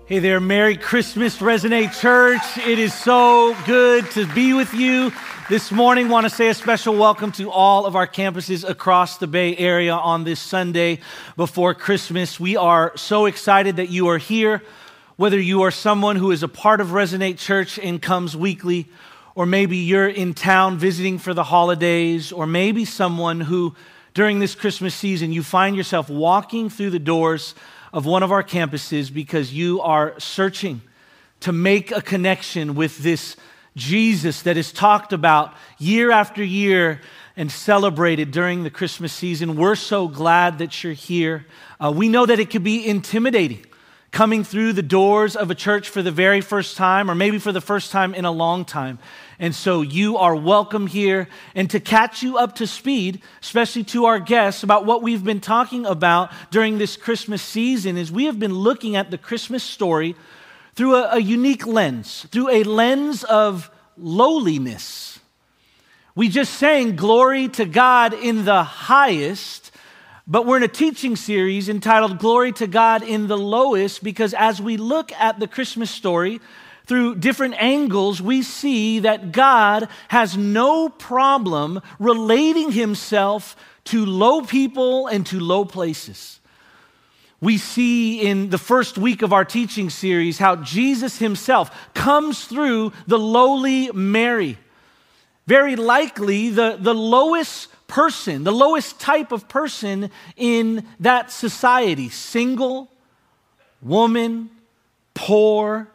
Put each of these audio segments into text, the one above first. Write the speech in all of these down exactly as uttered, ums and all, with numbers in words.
Hey there, Merry Christmas, Resonate Church. It is so good to be with you this morning. Want to say a special welcome to all of our campuses across the Bay Area on this Sunday before Christmas. We are so excited that you are here, whether you are someone who is a part of Resonate Church and comes weekly, or maybe you're in town visiting for the holidays, or maybe someone who during this Christmas season you find yourself walking through the doors of one of our campuses because you are searching to make a connection with this Jesus that is talked about year after year and celebrated during the Christmas season. We're so glad that you're here. Uh, we know that it could be intimidating coming through the doors of a church for the very first time, or maybe for the first time in a long time. And so you are welcome here. And to catch you up to speed, especially to our guests, about what we've been talking about during this Christmas season, is we have been looking at the Christmas story through a, a unique lens, through a lens of lowliness. We just sang glory to God in the highest, but we're in a teaching series entitled Glory to God in the Lowest, because as we look at the Christmas story through different angles, we see that God has no problem relating himself to low people and to low places. We see in the first week of our teaching series how Jesus himself comes through the lowly Mary. Very likely the, the lowest person, the lowest type of person in that society. Single, woman, poor.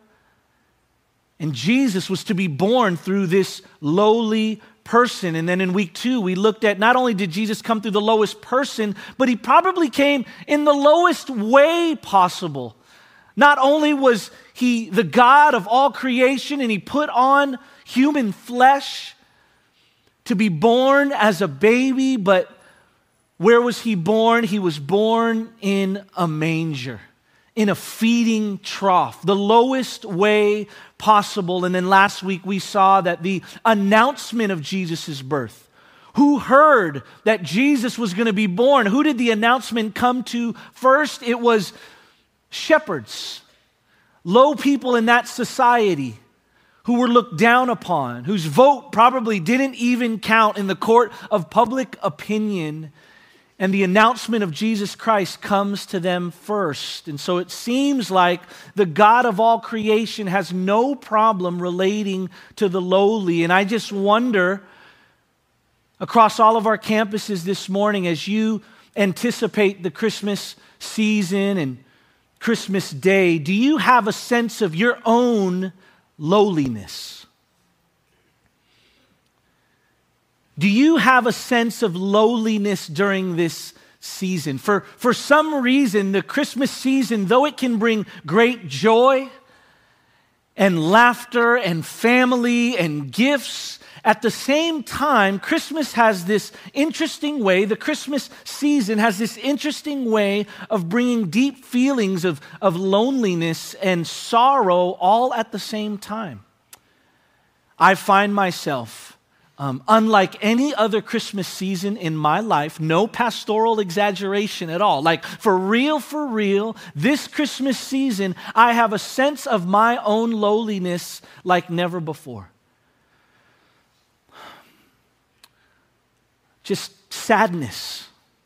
And Jesus was to be born through this lowly person. And then in week two, we looked at not only did Jesus come through the lowest person, but he probably came in the lowest way possible. Not only was he the God of all creation and he put on human flesh to be born as a baby, but where was he born? He was born in a manger, in a feeding trough, the lowest way possible. And then last week we saw that the announcement of Jesus' birth, who heard that Jesus was going to be born? Who did the announcement come to first? It was shepherds, low people in that society who were looked down upon, whose vote probably didn't even count in the court of public opinion. And the announcement of Jesus Christ comes to them first. And so it seems like the God of all creation has no problem relating to the lowly. And I just wonder, across all of our campuses this morning, as you anticipate the Christmas season and Christmas Day, do you have a sense of your own lowliness? Do you have a sense of lowliness during this season? For, for some reason, the Christmas season, though it can bring great joy and laughter and family and gifts, at the same time, Christmas has this interesting way, the Christmas season has this interesting way of bringing deep feelings of, of loneliness and sorrow all at the same time. I find myself Um, unlike any other Christmas season in my life, no pastoral exaggeration at all. Like for real, for real, this Christmas season, I have a sense of my own lowliness like never before. Just sadness.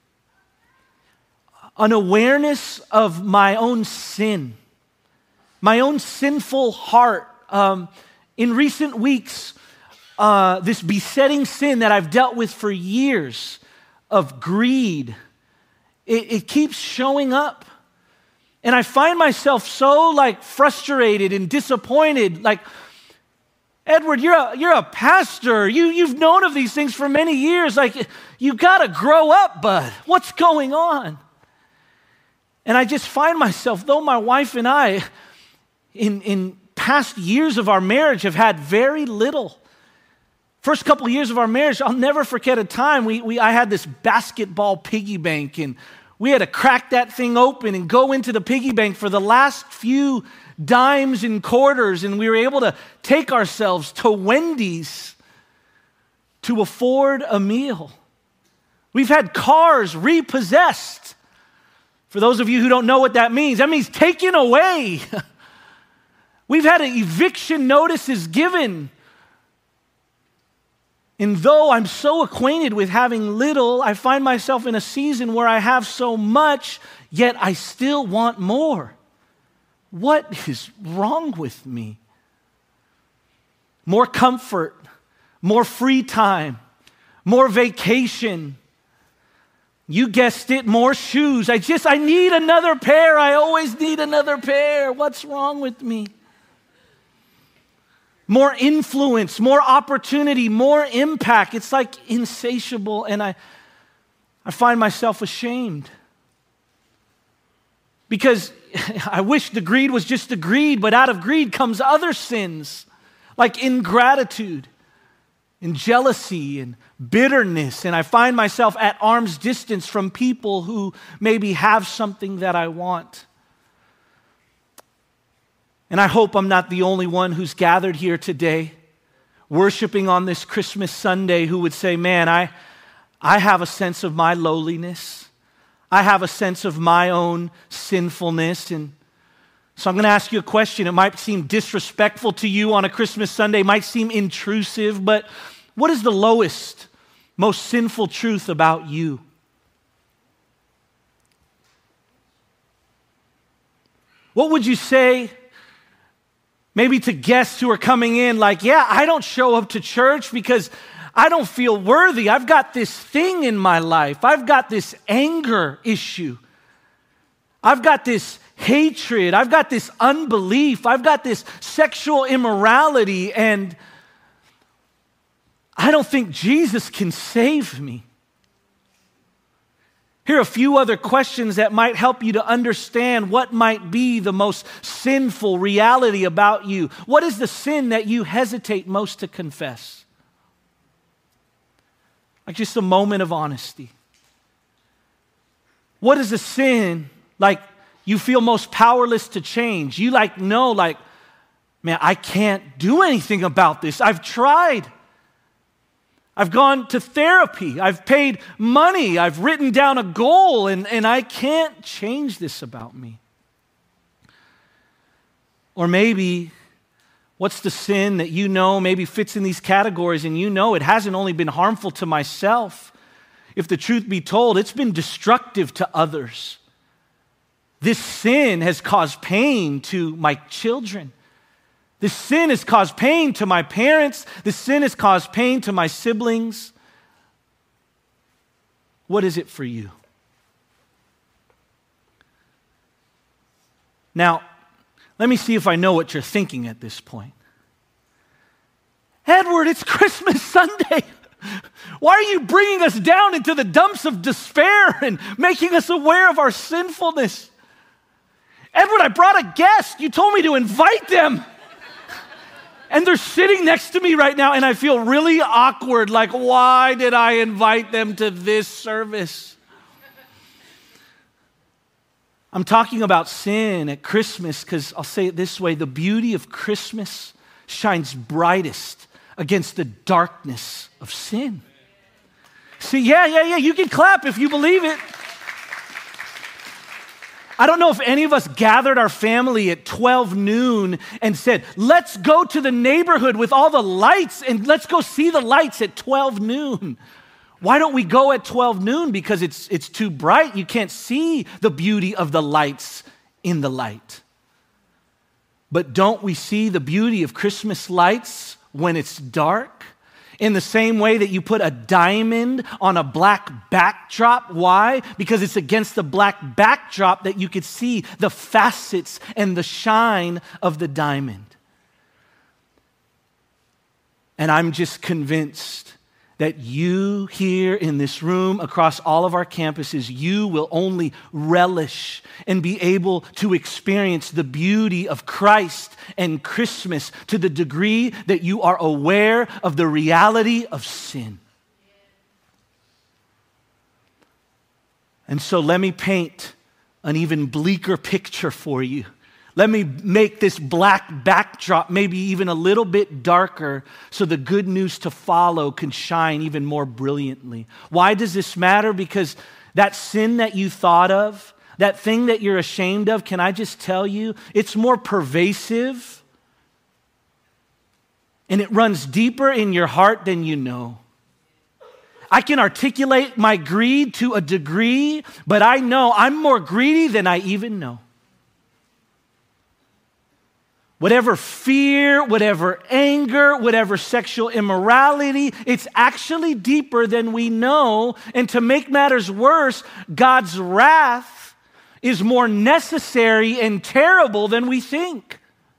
An awareness of my own sin, my own sinful heart. Um, in recent weeks, Uh, this besetting sin that I've dealt with for years of greed, it, it keeps showing up. And I find myself so like frustrated and disappointed. Like, Edward, you're a, you're a pastor. You, you've known of these things for many years. Like, you got to grow up, bud. What's going on? And I just find myself, though my wife and I, in, in past years of our marriage, have had very little. First couple of years of our marriage, I'll never forget a time we, we I had this basketball piggy bank, and we had to crack that thing open and go into the piggy bank for the last few dimes and quarters, and we were able to take ourselves to Wendy's to afford a meal. We've had cars repossessed. For those of you who don't know what that means, that means taken away. We've had eviction notices given. And though I'm so acquainted with having little, I find myself in a season where I have so much, yet I still want more. What is wrong with me? More comfort, more free time, more vacation. You guessed it, more shoes. I just, I need another pair. I always need another pair. What's wrong with me? More influence, more opportunity, more impact. It's like insatiable, and I, I find myself ashamed. Because I wish the greed was just the greed, but out of greed comes other sins, like ingratitude and jealousy and bitterness. And I find myself at arm's distance from people who maybe have something that I want. And I hope I'm not the only one who's gathered here today, worshiping on this Christmas Sunday, who would say, man, I, I have a sense of my lowliness. I have a sense of my own sinfulness. And so I'm going to ask you a question. It might seem disrespectful to you on a Christmas Sunday, it might seem intrusive, but what is the lowest, most sinful truth about you? What would you say maybe to guests who are coming in like, yeah, I don't show up to church because I don't feel worthy. I've got this thing in my life. I've got this anger issue. I've got this hatred. I've got this unbelief. I've got this sexual immorality, and I don't think Jesus can save me. Here are a few other questions that might help you to understand what might be the most sinful reality about you. What is the sin that you hesitate most to confess? Like just a moment of honesty. What is the sin like you feel most powerless to change? You like know like, man, I can't do anything about this. I've tried. I've gone to therapy. I've paid money. I've written down a goal, and, and I can't change this about me. Or maybe, what's the sin that you know maybe fits in these categories, and you know it hasn't only been harmful to myself. If the truth be told, it's been destructive to others. This sin has caused pain to my children. This sin has caused pain to my parents. This sin has caused pain to my siblings. What is it for you? Now, let me see if I know what you're thinking at this point. Edward, it's Christmas Sunday. Why are you bringing us down into the dumps of despair and making us aware of our sinfulness? Edward, I brought a guest. You told me to invite them. And they're sitting next to me right now, and I feel really awkward. Like, why did I invite them to this service? I'm talking about sin at Christmas because I'll say it this way. The beauty of Christmas shines brightest against the darkness of sin. See, yeah, yeah, yeah, you can clap if you believe it. I don't know if any of us gathered our family at twelve noon and said, let's go to the neighborhood with all the lights and let's go see the lights at twelve noon. Why don't we go at twelve noon? Because it's, it's too bright. You can't see the beauty of the lights in the light. But don't we see the beauty of Christmas lights when it's dark? In the same way that you put a diamond on a black backdrop. Why? Because it's against the black backdrop that you could see the facets and the shine of the diamond. And I'm just convinced that you here in this room, across all of our campuses, you will only relish and be able to experience the beauty of Christ and Christmas to the degree that you are aware of the reality of sin. And so let me paint an even bleaker picture for you. Let me make this black backdrop maybe even a little bit darker so the good news to follow can shine even more brilliantly. Why does this matter? Because that sin that you thought of, that thing that you're ashamed of, can I just tell you, it's more pervasive and it runs deeper in your heart than you know. I can articulate my greed to a degree, but I know I'm more greedy than I even know. Whatever fear, whatever anger, whatever sexual immorality, it's actually deeper than we know. And to make matters worse, God's wrath is more necessary and terrible than we think.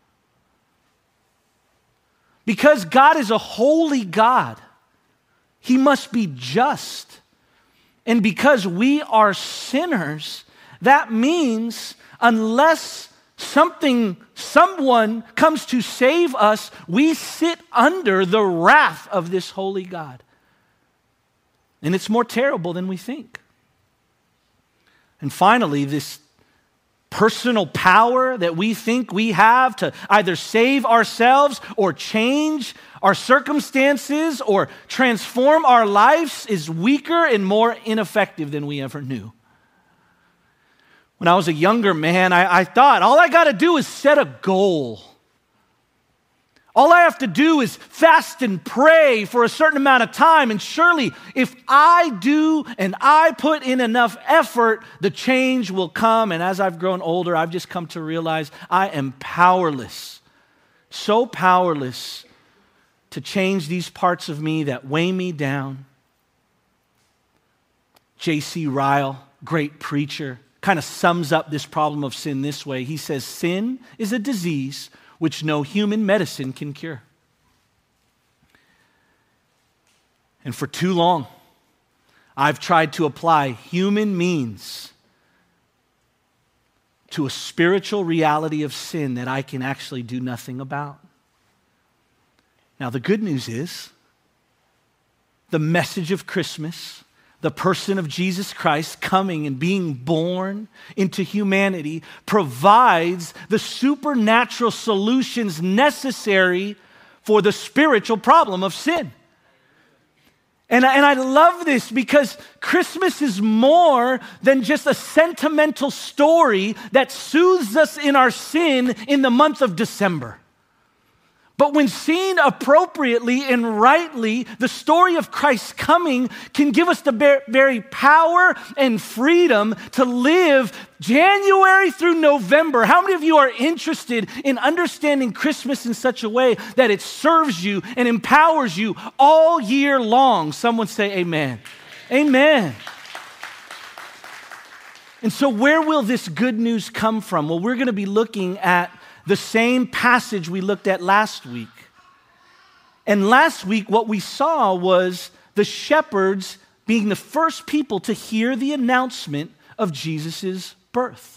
Because God is a holy God, He must be just. And because we are sinners, that means unless something, someone comes to save us, we sit under the wrath of this holy God. And it's more terrible than we think. And finally, this personal power that we think we have to either save ourselves or change our circumstances or transform our lives is weaker and more ineffective than we ever knew. When I was a younger man, I, I thought all I got to do is set a goal. All I have to do is fast and pray for a certain amount of time, and surely if I do and I put in enough effort, the change will come. And as I've grown older, I've just come to realize I am powerless, so powerless to change these parts of me that weigh me down. J C Ryle, great preacher, kind of sums up this problem of sin this way. He says, sin is a disease which no human medicine can cure. And for too long, I've tried to apply human means to a spiritual reality of sin that I can actually do nothing about. Now, the good news is, the message of Christmas, the person of Jesus Christ coming and being born into humanity, provides the supernatural solutions necessary for the spiritual problem of sin. And I, and I love this because Christmas is more than just a sentimental story that soothes us in our sin in the month of December. But when seen appropriately and rightly, the story of Christ's coming can give us the very power and freedom to live January through November. How many of you are interested in understanding Christmas in such a way that it serves you and empowers you all year long? Someone say amen. Amen. And so where will this good news come from? Well, we're going to be looking at the same passage we looked at last week. And last week, what we saw was the shepherds being the first people to hear the announcement of Jesus' birth.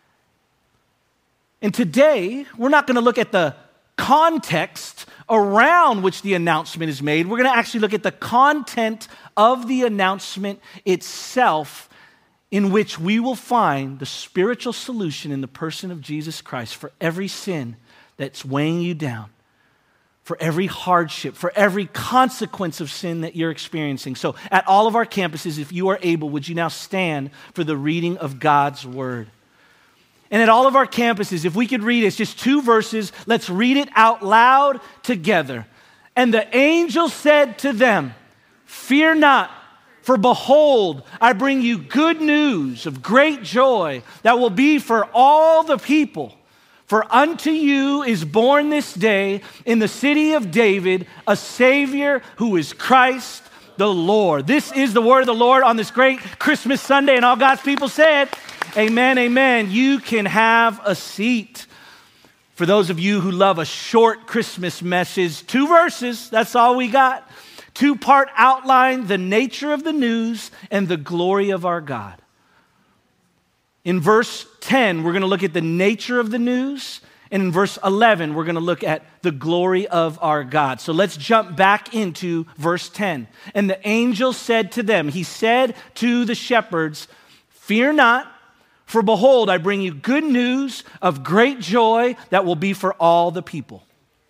And today, we're not going to look at the context around which the announcement is made. We're going to actually look at the content of the announcement itself, in which we will find the spiritual solution in the person of Jesus Christ for every sin that's weighing you down, for every hardship, for every consequence of sin that you're experiencing. So at all of our campuses, if you are able, would you now stand for the reading of God's word? And at all of our campuses, if we could read it, it's just two verses, let's read it out loud together. And the angel said to them, "Fear not, for behold, I bring you good news of great joy that will be for all the people. For unto you is born this day in the city of David a Savior who is Christ the Lord." This is the word of the Lord on this great Christmas Sunday. And all God's people said, amen, amen. You can have a seat. For those of you who love a short Christmas message, two verses, that's all we got. Two-part outline, the nature of the news and the glory of our God. In verse ten, we're going to look at the nature of the news. And in verse eleven, we're going to look at the glory of our God. So let's jump back into verse ten. And the angel said to them, he said to the shepherds, "Fear not, for behold, I bring you good news of great joy that will be for all the people."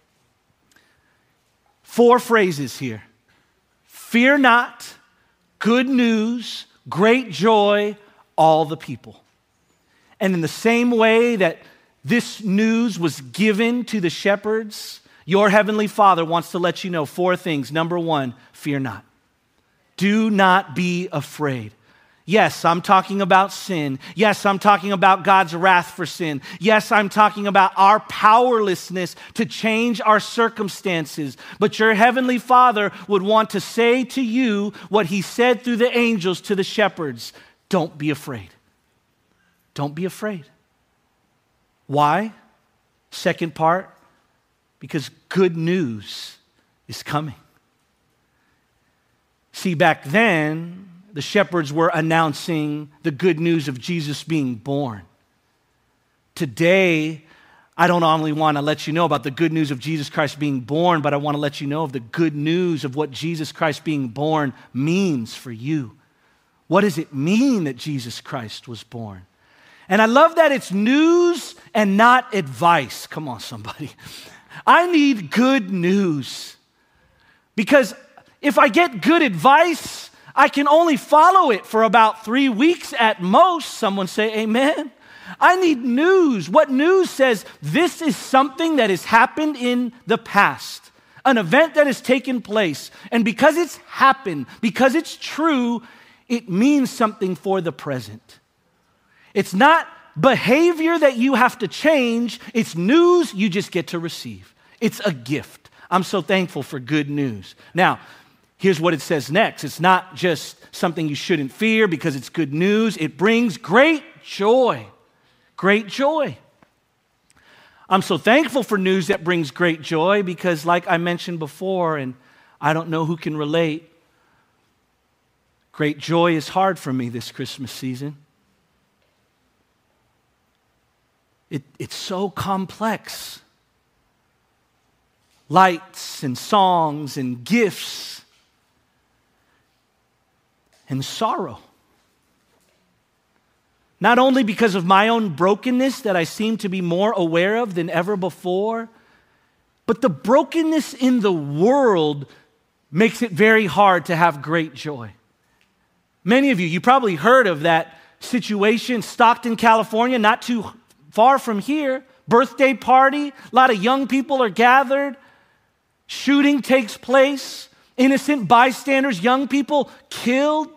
Four phrases here. Fear not, good news, great joy, all the people. And in the same way that this news was given to the shepherds, Your heavenly Father wants to let you know four things. Number one, fear not. Do not be afraid. Yes, I'm talking about sin. Yes, I'm talking about God's wrath for sin. Yes, I'm talking about our powerlessness to change our circumstances. But your heavenly Father would want to say to you what he said through the angels to the shepherds. Don't be afraid. Don't be afraid. Why? Second part, because good news is coming. See, back then, the shepherds were announcing the good news of Jesus being born. Today, I don't only want to let you know about the good news of Jesus Christ being born, but I want to let you know of the good news of what Jesus Christ being born means for you. What does it mean that Jesus Christ was born? And I love that it's news and not advice. Come on, somebody. I need good news. Because if I get good advice, I can only follow it for about three weeks at most. Someone say amen. I need news. What news says this is something that has happened in the past, an event that has taken place. And because it's happened, because it's true, it means something for the present. It's not behavior that you have to change. It's news you just get to receive. It's a gift. I'm so thankful for good news. Now, here's what it says next. It's not just something you shouldn't fear because it's good news. It brings great joy. Great joy. I'm so thankful for news that brings great joy because, like I mentioned before, and I don't know who can relate, great joy is hard for me this Christmas season. It, it's so complex. Lights and songs and gifts and sorrow. Not only because of my own brokenness that I seem to be more aware of than ever before, but the brokenness in the world makes it very hard to have great joy. Many of you, you probably heard of that situation, Stockton, California, not too far from here. Birthday party, a lot of young people are gathered. Shooting takes place. Innocent bystanders, young people killed.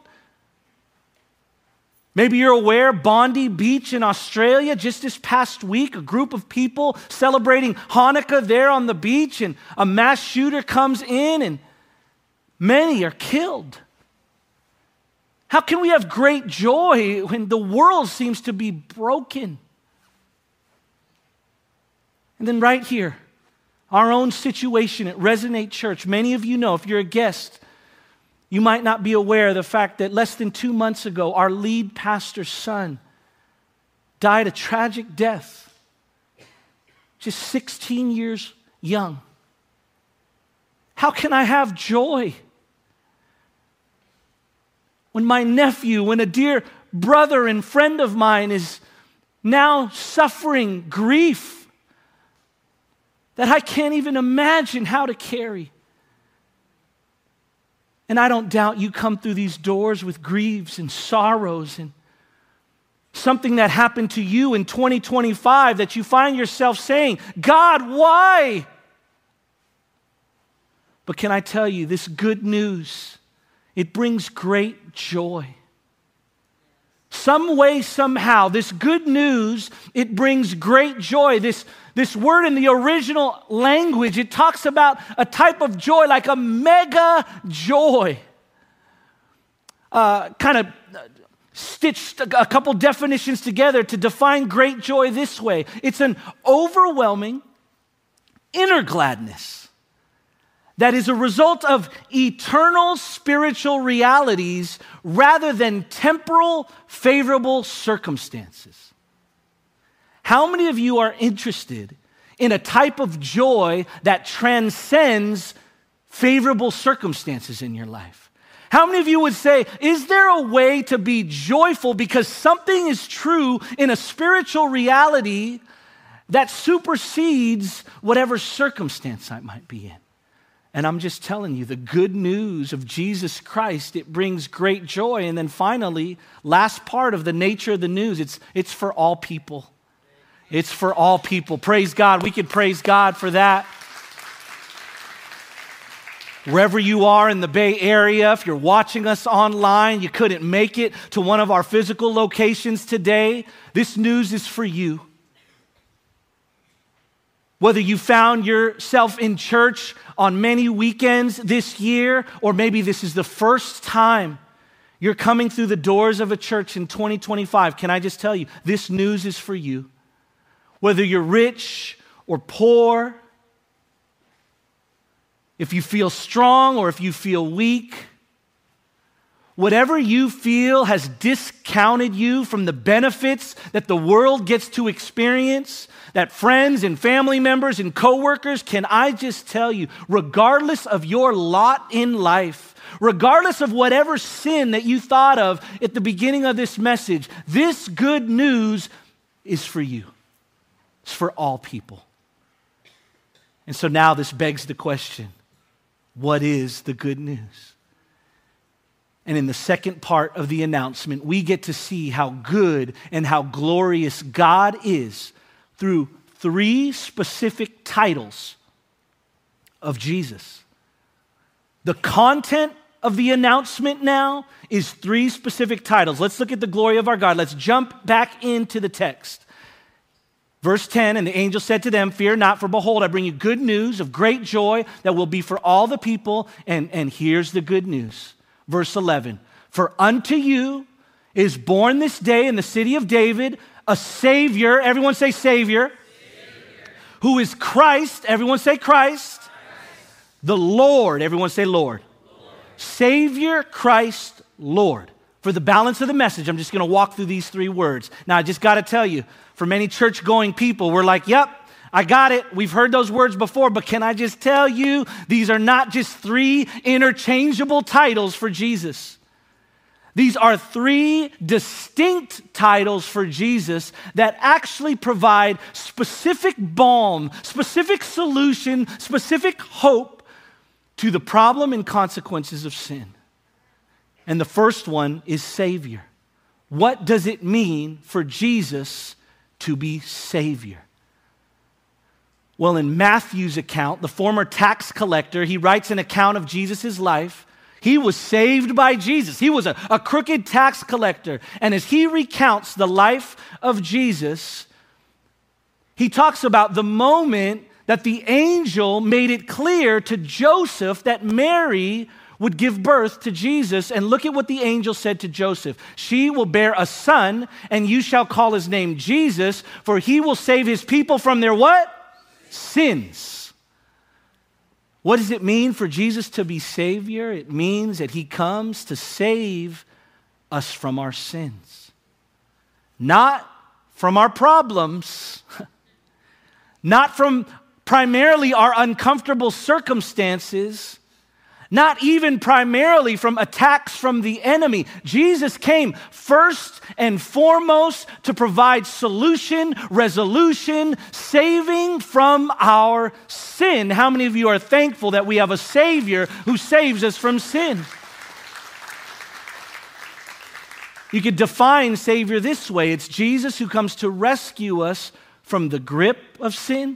Maybe you're aware, Bondi Beach in Australia, just this past week, a group of people celebrating Hanukkah there on the beach, and a mass shooter comes in and many are killed. How can we have great joy when the world seems to be broken? And then right here, our own situation at Resonate Church. Many of you know, if you're a guest, you might not be aware of the fact that less than two months ago, our lead pastor's son died a tragic death, just sixteen years young. How can I have joy when my nephew, when a dear brother and friend of mine is now suffering grief that I can't even imagine how to carry? And I don't doubt you come through these doors with griefs and sorrows and something that happened to you in twenty twenty-five that you find yourself saying, God, why? But can I tell you, this good news, it brings great joy. Some way, somehow, this good news, it brings great joy. This, this word in the original language, it talks about a type of joy, like a mega joy. Uh, kind of stitched a couple definitions together to define great joy this way. It's an overwhelming inner gladness that is a result of eternal spiritual realities rather than temporal favorable circumstances. How many of you are interested in a type of joy that transcends favorable circumstances in your life? How many of you would say, is there a way to be joyful because something is true in a spiritual reality that supersedes whatever circumstance I might be in? And I'm just telling you, the good news of Jesus Christ, it brings great joy. And then finally, last part of the nature of the news, it's, it's for all people. It's for all people. Praise God. We can praise God for that. Wherever you are in the Bay Area, if you're watching us online, you couldn't make it to one of our physical locations today, this news is for you. Whether you found yourself in church on many weekends this year, or maybe this is the first time you're coming through the doors of a church in twenty twenty-five, can I just tell you, this news is for you. Whether you're rich or poor, if you feel strong or if you feel weak, whatever you feel has discounted you from the benefits that the world gets to experience, that friends and family members and coworkers, can I just tell you, regardless of your lot in life, regardless of whatever sin that you thought of at the beginning of this message, this good news is for you. It's for all people. And so now this begs the question, what is the good news? And in the second part of the announcement, we get to see how good and how glorious God is through three specific titles of Jesus. The content of the announcement now is three specific titles. Let's look at the glory of our God. Let's jump back into the text. Verse ten, and the angel said to them, fear not, for behold, I bring you good news of great joy that will be for all the people. And, and here's the good news. Verse eleven, for unto you is born this day in the city of David a Savior, everyone say Savior, Savior. Who is Christ, everyone say Christ, Christ. The Lord, everyone say Lord. Lord. Savior, Christ, Lord. For the balance of the message, I'm just going to walk through these three words. Now, I just got to tell you, for many church-going people, we're like, yep, I got it. We've heard those words before, but can I just tell you, these are not just three interchangeable titles for Jesus. These are three distinct titles for Jesus that actually provide specific balm, specific solution, specific hope to the problem and consequences of sin. And the first one is Savior. What does it mean for Jesus to be Savior? Well, in Matthew's account, the former tax collector, he writes an account of Jesus' life. He was saved by Jesus. He was a, a crooked tax collector. And as he recounts the life of Jesus, he talks about the moment that the angel made it clear to Joseph that Mary would give birth to Jesus. And look at what the angel said to Joseph. She will bear a son, and you shall call his name Jesus, for he will save his people from their what? Sins. What does it mean for Jesus to be Savior? It means that he comes to save us from our sins. Not from our problems, not from primarily our uncomfortable circumstances, not even primarily from attacks from the enemy. Jesus came first and foremost to provide solution, resolution, saving from our sin. How many of you are thankful that we have a Savior who saves us from sin? You could define Savior this way. It's Jesus who comes to rescue us from the grip of sin.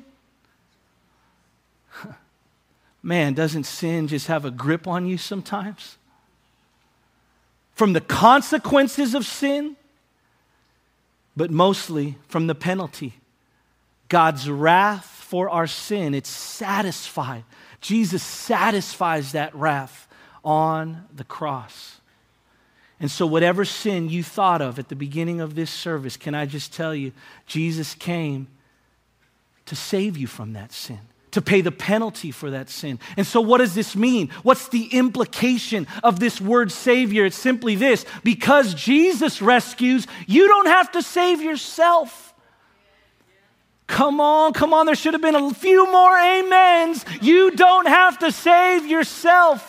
Man, doesn't sin just have a grip on you sometimes? From the consequences of sin, but mostly from the penalty. God's wrath for our sin, it's satisfied. Jesus satisfies that wrath on the cross. And so whatever sin you thought of at the beginning of this service, can I just tell you, Jesus came to save you from that sin, to pay the penalty for that sin. And so what does this mean? What's the implication of this word Savior? It's simply this: because Jesus rescues, you don't have to save yourself. Come on, come on, there should have been a few more amens. You don't have to save yourself.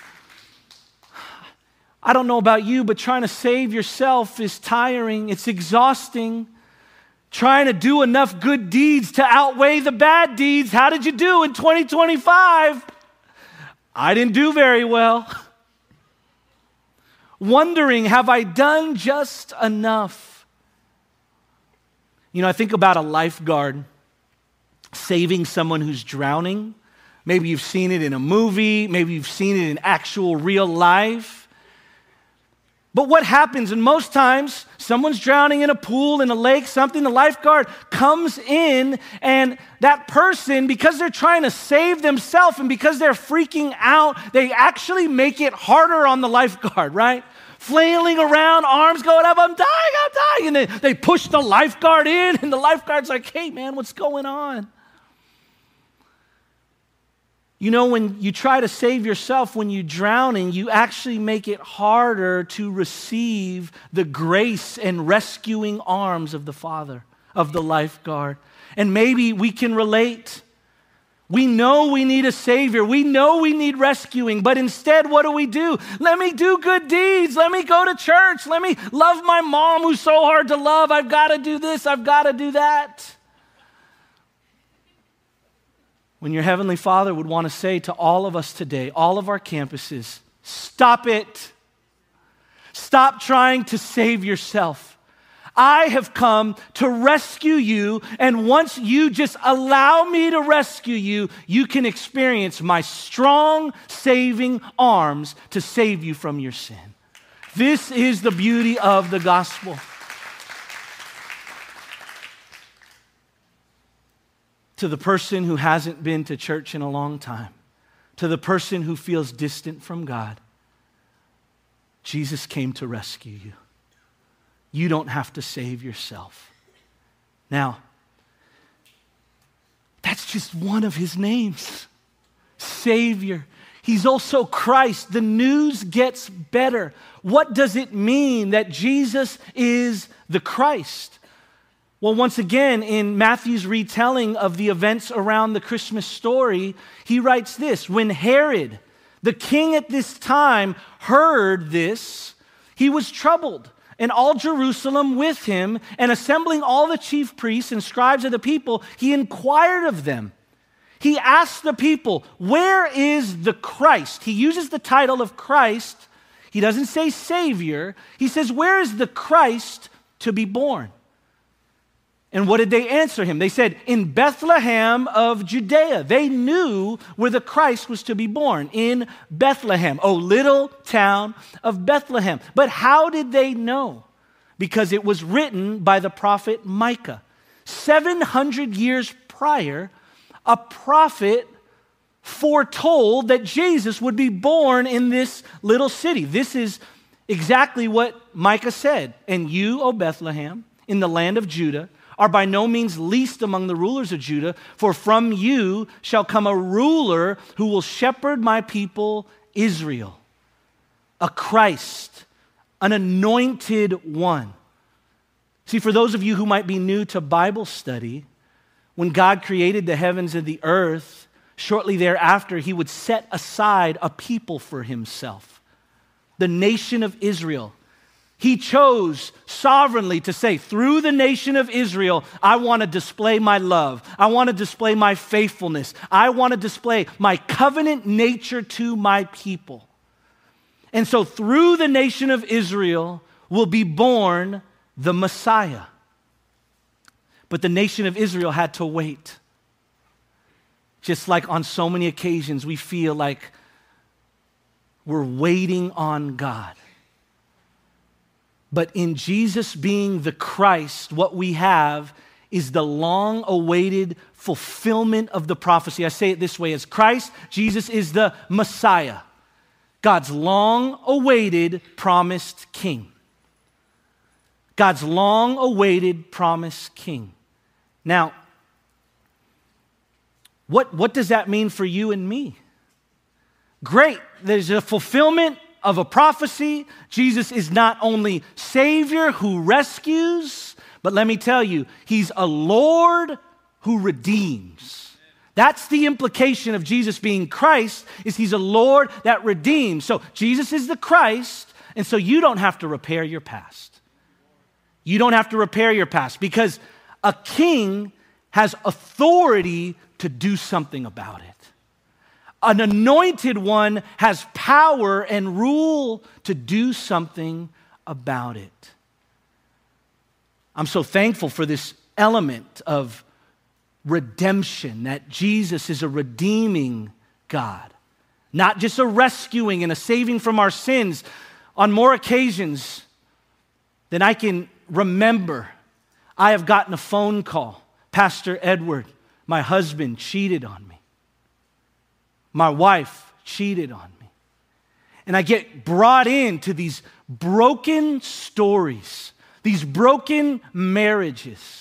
I don't know about you, but trying to save yourself is tiring. It's exhausting. Trying to do enough good deeds to outweigh the bad deeds. How did you do in twenty twenty-five? I didn't do very well. Wondering, have I done just enough? You know, I think about a lifeguard saving someone who's drowning Maybe you've seen it in a movie. Maybe you've seen it in actual real life. But what happens, and most times, someone's drowning in a pool, in a lake, something, the lifeguard comes in, and that person, because they're trying to save themselves and because they're freaking out, they actually make it harder on the lifeguard, right? Flailing around, arms going up, I'm dying, I'm dying. And they, they push the lifeguard in, and the lifeguard's like, hey man, what's going on? You know, when you try to save yourself, when you're drowning, you actually make it harder to receive the grace and rescuing arms of the Father, of the lifeguard. And maybe we can relate. We know we need a Savior. We know we need rescuing. But instead, what do we do? Let me do good deeds. Let me go to church. Let me love my mom who's so hard to love. I've got to do this. I've got to do that. When your Heavenly Father would want to say to all of us today, all of our campuses, stop it. Stop trying to save yourself. I have come to rescue you, and once you just allow me to rescue you, you can experience my strong saving arms to save you from your sin. This is the beauty of the gospel. To the person who hasn't been to church in a long time, to the person who feels distant from God, Jesus came to rescue you. You don't have to save yourself. Now, that's just one of his names, Savior. He's also Christ. The news gets better. What does it mean that Jesus is the Christ? Well, once again, in Matthew's retelling of the events around the Christmas story, he writes this: when Herod, the king at this time, heard this, he was troubled, and all Jerusalem with him, and assembling all the chief priests and scribes of the people, he inquired of them. He asked the people, where is the Christ? He uses the title of Christ. He doesn't say Savior. He says, where is the Christ to be born? And what did they answer him? They said, in Bethlehem of Judea. They knew where the Christ was to be born, in Bethlehem, oh little town of Bethlehem. But how did they know? Because it was written by the prophet Micah. seven hundred years prior, a prophet foretold that Jesus would be born in this little city. This is exactly what Micah said. And you, O Bethlehem, in the land of Judah, are by no means least among the rulers of Judah, for from you shall come a ruler who will shepherd my people Israel. A Christ, an anointed one. See, for those of you who might be new to Bible study, when God created the heavens and the earth, shortly thereafter, he would set aside a people for himself, the nation of Israel. He chose sovereignly to say, through the nation of Israel, I want to display my love. I want to display my faithfulness. I want to display my covenant nature to my people. And so through the nation of Israel will be born the Messiah. But the nation of Israel had to wait. Just like on so many occasions, we feel like we're waiting on God. But in Jesus being the Christ, what we have is the long-awaited fulfillment of the prophecy. I say it this way: as Christ, Jesus is the Messiah, God's long-awaited promised king. God's long-awaited promised king. Now, what, what does that mean for you and me? Great, there's a fulfillment of a prophecy. Jesus is not only Savior who rescues, but let me tell you, he's a Lord who redeems. That's the implication of Jesus being Christ, is he's a Lord that redeems. So Jesus is the Christ, and so you don't have to repair your past. You don't have to repair your past because a king has authority to do something about it. An anointed one has power and rule to do something about it. I'm so thankful for this element of redemption, that Jesus is a redeeming God, not just a rescuing and a saving from our sins. On more occasions than I can remember, I have gotten a phone call. Pastor Edward, my husband cheated on me. My wife cheated on me. And I get brought into these broken stories, these broken marriages.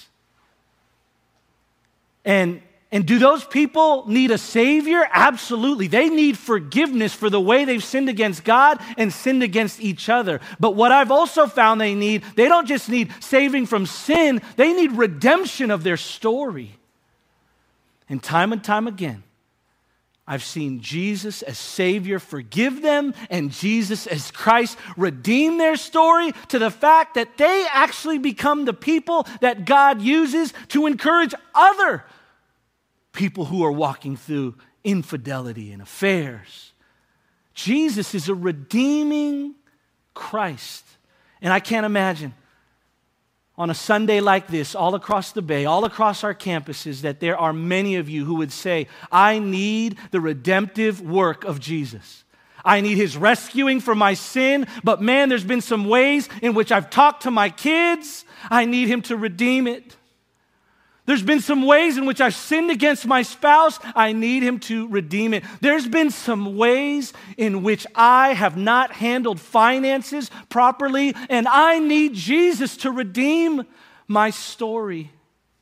And, and do those people need a Savior? Absolutely. They need forgiveness for the way they've sinned against God and sinned against each other. But what I've also found they need, they don't just need saving from sin, they need redemption of their story. And time and time again, I've seen Jesus as Savior forgive them and Jesus as Christ redeem their story to the fact that they actually become the people that God uses to encourage other people who are walking through infidelity and affairs. Jesus is a redeeming Christ. And I can't imagine on a Sunday like this, all across the Bay, all across our campuses, that there are many of you who would say, I need the redemptive work of Jesus. I need His rescuing from my sin, but man, there's been some ways in which I've talked to my kids. I need Him to redeem it. There's been some ways in which I've sinned against my spouse. I need Him to redeem it. There's been some ways in which I have not handled finances properly, and I need Jesus to redeem my story.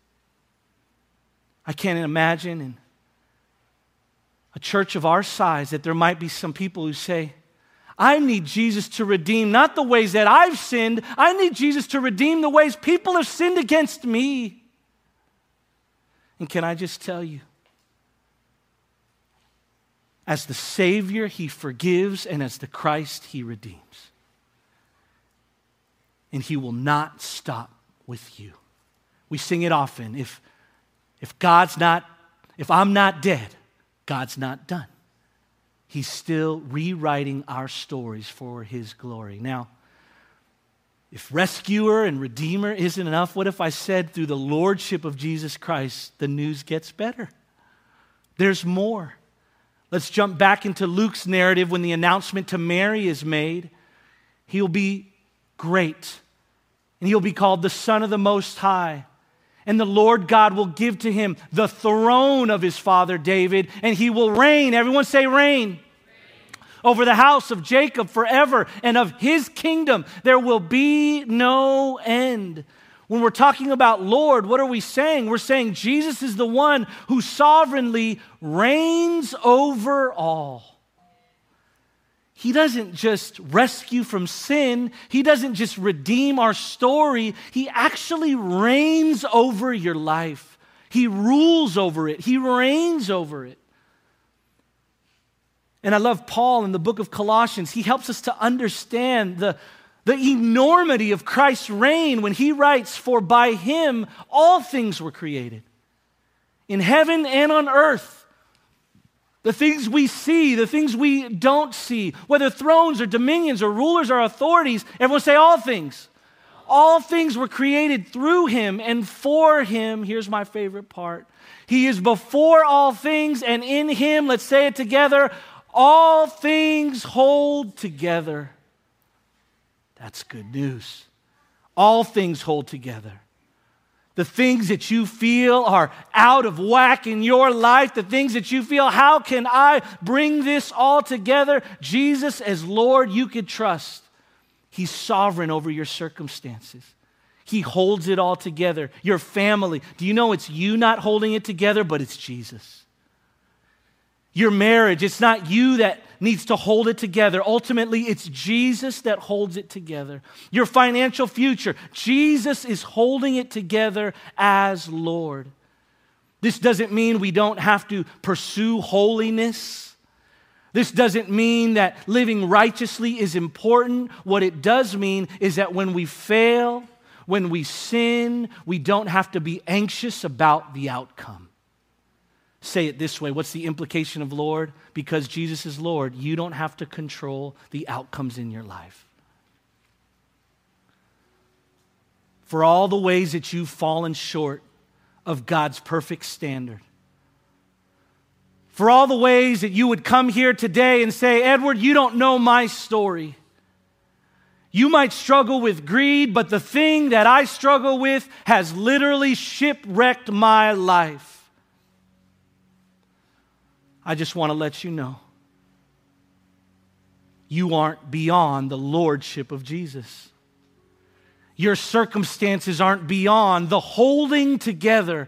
I can't imagine in a church of our size that there might be some people who say, I need Jesus to redeem not the ways that I've sinned. I need Jesus to redeem the ways people have sinned against me. And can I just tell you, as the Savior, He forgives, and as the Christ, He redeems. And He will not stop with you. We sing it often. If, if God's not, if I'm not dead, God's not done. He's still rewriting our stories for His glory. Now, if rescuer and redeemer isn't enough, what if I said through the lordship of Jesus Christ, the news gets better? There's more. Let's jump back into Luke's narrative when the announcement to Mary is made. He'll be great, and He'll be called the Son of the Most High. And the Lord God will give to Him the throne of His father David, and He will reign. Everyone say reign. Over the house of Jacob forever, and of His kingdom there will be no end. When we're talking about Lord, what are we saying? We're saying Jesus is the one who sovereignly reigns over all. He doesn't just rescue from sin. He doesn't just redeem our story. He actually reigns over your life. He rules over it. He reigns over it. And I love Paul in the book of Colossians. He helps us to understand the, the enormity of Christ's reign when he writes, for by Him all things were created, in heaven and on earth. The things we see, the things we don't see, whether thrones or dominions or rulers or authorities, everyone say all things. All things were created through Him and for Him. Here's my favorite part. He is before all things, and in Him, let's say it together, all things hold together. That's good news. All things hold together. The things that you feel are out of whack in your life, the things that you feel, how can I bring this all together? Jesus as Lord, you could trust. He's sovereign over your circumstances. He holds it all together. Your family, do you know it's you not holding it together, but it's Jesus. Your marriage, it's not you that needs to hold it together. Ultimately, it's Jesus that holds it together. Your financial future, Jesus is holding it together as Lord. This doesn't mean we don't have to pursue holiness. This doesn't mean that living righteously is important. What it does mean is that when we fail, when we sin, we don't have to be anxious about the outcome. Say it this way. What's the implication of Lord? Because Jesus is Lord, you don't have to control the outcomes in your life. For all the ways that you've fallen short of God's perfect standard. For all the ways that you would come here today and say, Edward, you don't know my story. You might struggle with greed, but the thing that I struggle with has literally shipwrecked my life. I just want to let you know, you aren't beyond the lordship of Jesus. Your circumstances aren't beyond the holding together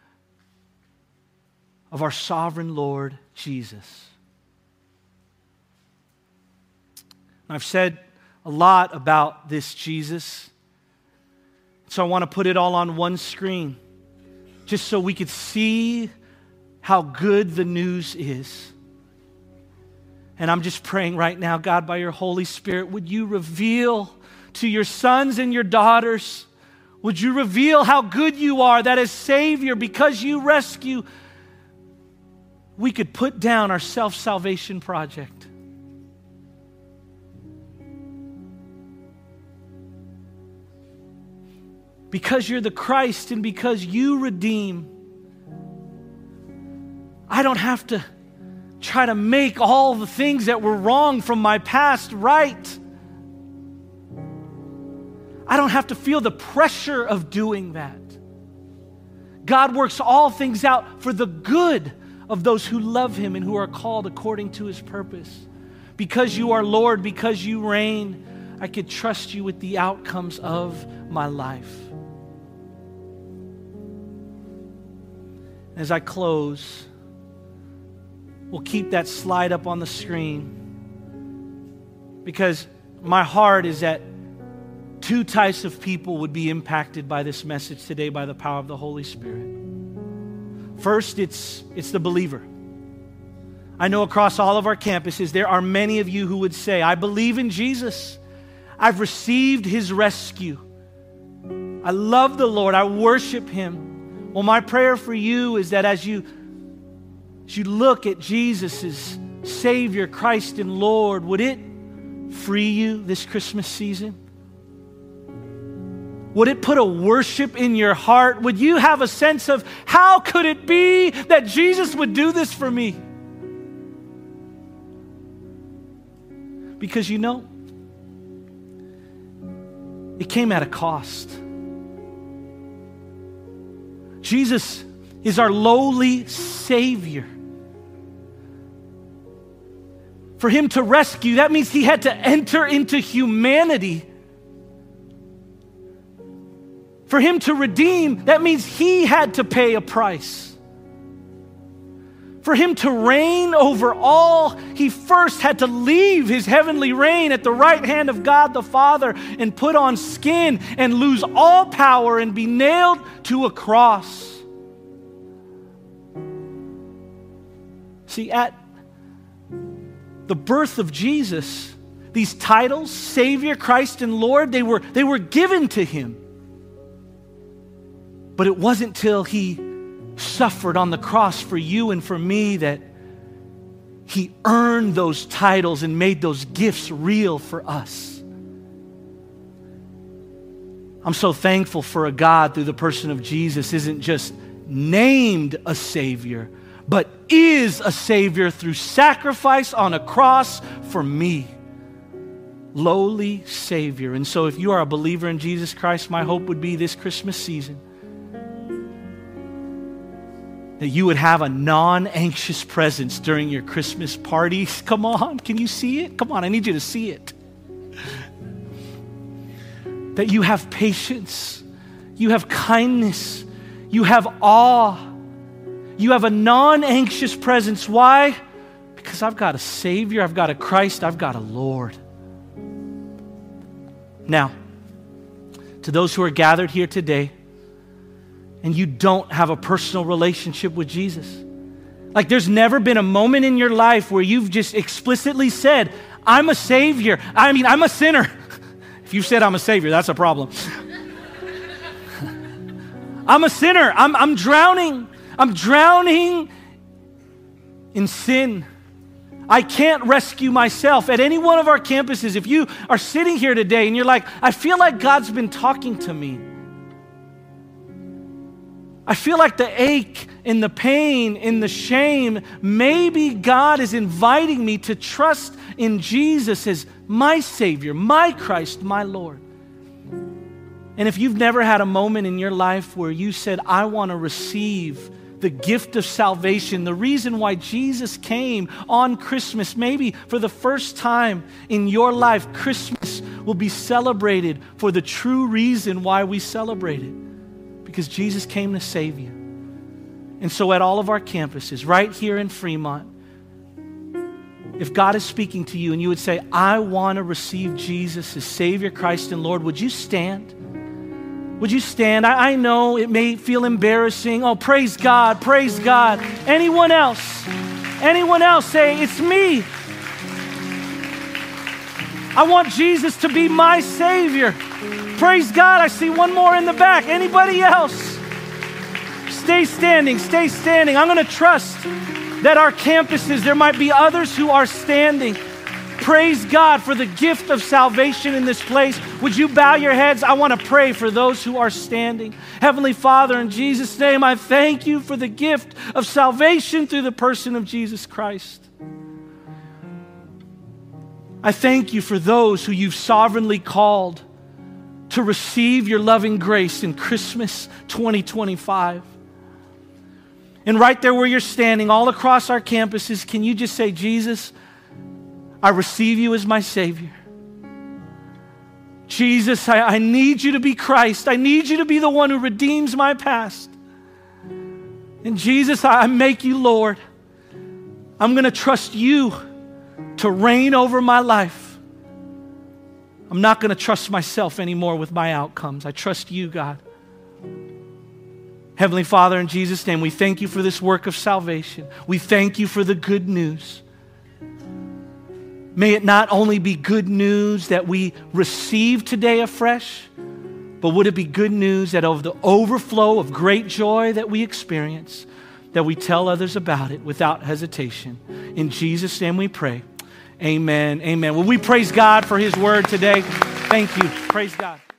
of our sovereign Lord Jesus. I've said a lot about this Jesus, so I want to put it all on one screen, just so we could see how good the news is. And I'm just praying right now, God, by your Holy Spirit, would you reveal to your sons and your daughters, would you reveal how good you are, that as Savior, because you rescue, we could put down our self-salvation project. Because you're the Christ and because you redeem, I don't have to try to make all the things that were wrong from my past right. I don't have to feel the pressure of doing that. God works all things out for the good of those who love Him and who are called according to His purpose. Because you are Lord, because you reign, I could trust you with the outcomes of my life. As I close, we'll keep that slide up on the screen, because my heart is that two types of people would be impacted by this message today by the power of the Holy Spirit. First, it's, it's the believer. I know across all of our campuses, there are many of you who would say, I believe in Jesus. I've received His rescue. I love the Lord. I worship Him. Well, my prayer for you is that as you, as you look at Jesus as Savior, Christ, and Lord, would it free you this Christmas season? Would it put a worship in your heart? Would you have a sense of, how could it be that Jesus would do this for me? Because you know, it came at a cost. Jesus is our lowly Savior. For Him to rescue, that means He had to enter into humanity. For Him to redeem, that means He had to pay a price. For Him to reign over all, He first had to leave His heavenly reign at the right hand of God the Father and put on skin and lose all power and be nailed to a cross. See, at the birth of Jesus, these titles, Savior, Christ, and Lord, they were, they were given to Him. But it wasn't till He suffered on the cross for you and for me that He earned those titles and made those gifts real for us. I'm so thankful for a God through the person of Jesus isn't just named a Savior, but is a Savior through sacrifice on a cross for me. Lowly Savior. And so if you are a believer in Jesus Christ, my hope would be this Christmas season that you would have a non-anxious presence during your Christmas parties. Come on, can you see it? Come on, I need you to see it. That you have patience, you have kindness, you have awe, you have a non-anxious presence. Why? Because I've got a Savior, I've got a Christ, I've got a Lord. Now, to those who are gathered here today, and you don't have a personal relationship with Jesus. Like there's never been a moment in your life where you've just explicitly said, I'm a Savior. I mean, I'm a sinner. If you said I'm a Savior, that's a problem. I'm a sinner. I'm, I'm drowning. I'm drowning in sin. I can't rescue myself. At any one of our campuses, if you are sitting here today and you're like, I feel like God's been talking to me. I feel like the ache and the pain and the shame, maybe God is inviting me to trust in Jesus as my Savior, my Christ, my Lord. And if you've never had a moment in your life where you said, I want to receive the gift of salvation, the reason why Jesus came on Christmas, maybe for the first time in your life, Christmas will be celebrated for the true reason why we celebrate it, because Jesus came to save you. And so at all of our campuses, right here in Fremont, if God is speaking to you and you would say, I want to receive Jesus as Savior, Christ, and Lord, would you stand? Would you stand? I, I know it may feel embarrassing. Oh, praise God, praise God. Anyone else? Anyone else say, it's me. I want Jesus to be my Savior. Praise God. I see one more in the back. Anybody else? Stay standing, stay standing. I'm going to trust that our campuses, there might be others who are standing. Praise God for the gift of salvation in this place. Would you bow your heads? I want to pray for those who are standing. Heavenly Father, in Jesus' name, I thank you for the gift of salvation through the person of Jesus Christ. I thank you for those who you've sovereignly called to receive your loving grace in Christmas twenty twenty-five. And right there where you're standing, all across our campuses, can you just say, Jesus, I receive you as my Savior. Jesus, I, I need you to be Christ. I need you to be the one who redeems my past. And Jesus, I, I make you Lord. I'm going to trust you to reign over my life. I'm not going to trust myself anymore with my outcomes. I trust you, God. Heavenly Father, in Jesus' name, we thank you for this work of salvation. We thank you for the good news. May it not only be good news that we receive today afresh, but would it be good news that of the overflow of great joy that we experience, that we tell others about it without hesitation. In Jesus' name we pray. Amen. Amen. Well, we praise God for his word today. Thank you. Praise God.